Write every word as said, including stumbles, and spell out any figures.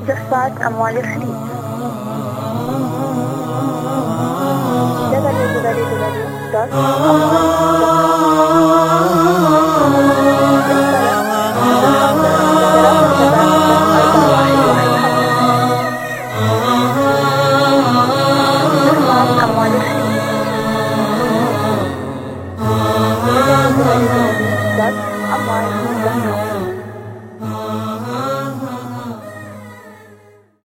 مدفعة أموال الخليج. دبليو دبليو دبليو دوت أموال دوت كوم. للطلب صفر خمسة ثلاثة سبعة أربعة واحد واحد خمسة. مدفعة أموال الخليج. دبليو دبليو دبليو دوت أموال دوت كوم.